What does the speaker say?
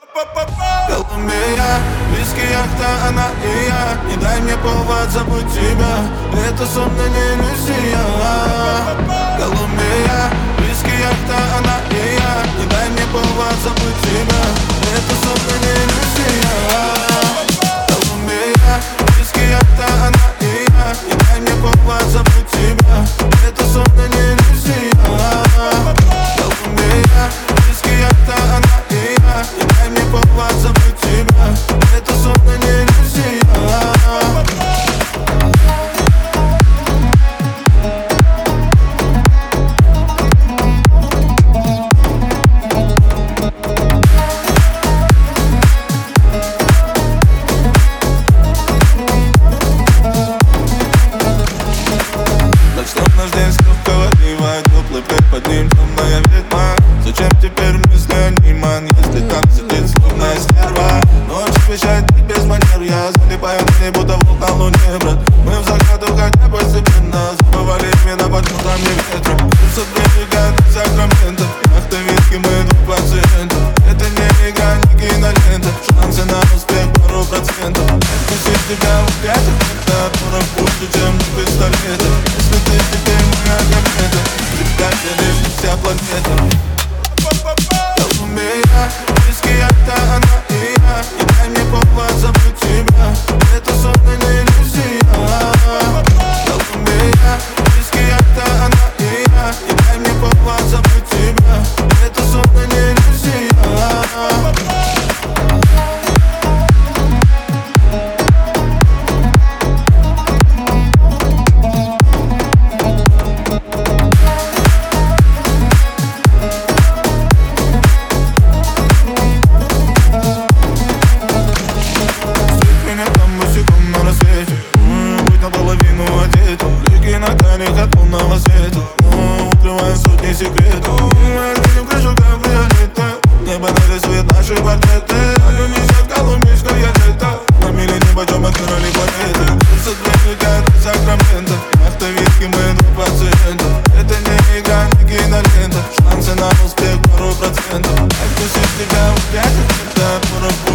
Колумбия, виски, яхта, она и я. Не дай мне повод забыть тебя, это сон, но не иллюзия. Колумбия, виски, яхта, она и я. Не дай мне повод забыть тебя, это сон, но не иллюзия. Колумбия, виски, яхта, она и я. Не дай мне повод забыть тебя, это сон, но не иллюзия. Колумбия, виски, яхта, она и я. Не дай мне повод забыть тебя, это сон, но не иллюзия. Так что наш день скрывает теплый плед под ним темная ведьма. Зачем теперь мысли о Ниман, если там сидит словно стерва? Ночь освещает без манер, я залипаю на небо, будто на луне, брат. Мы в закат уходя постепенно, забывали имена под нотами ветра. Курс отбегает из Сакрамента, яхта, виски, мы 2%. Это не игра, не кинолента, шансы на успех пару процентов. Отпустить тебя в пятых, это дурак больше, чем пистолета. Если ты теперь моя комета, прикатя лишь вся планета. Колумбия, виски, яхта, она и я. Не дай мне повод забыть тебя, это сон, но не иллюзия. Колумбия, виски, яхта, она и я. Не дай мне повод забыть тебя, это сон, но не иллюзия. Быть наполовину одетым, лики на тканях от лунного света. Укрываем сотни секретов. Мы видим крышу кабриолета, небо нарисует наши портреты. Алю несет колумбийская дельта, на мили небо чем открыли планеты. Курс отбегает из Сакрамента, яхта, виски, мы 2%. Это не игра, не кинолента, шансы на успех пару процентов. Отпустить тебя в пятых, это